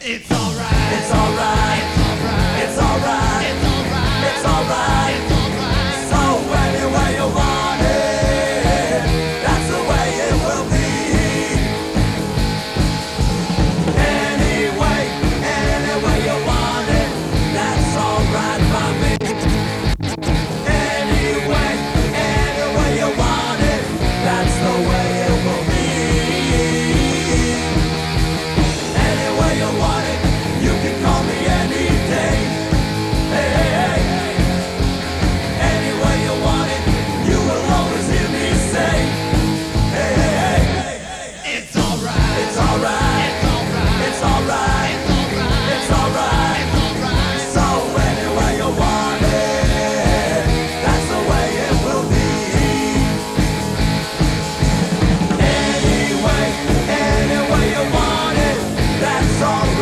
It's alright. It's alright. It's alright. It's alright. It's alright. It's alright. It's alright. So any way you want it, that's the way it will be. Any way you want it, that's alright by me. Any way you want it, that's the way it will be. Any way you want it, you can call me any day. Hey, hey, hey, hey. Any way you want it, you will always hear me say, hey, hey, hey, hey. It's alright. It's alright. It's alright. It's alright. It's alright. It's alright. It's alright. So any way you want it, that's the way it will be. Any way you want it, that's all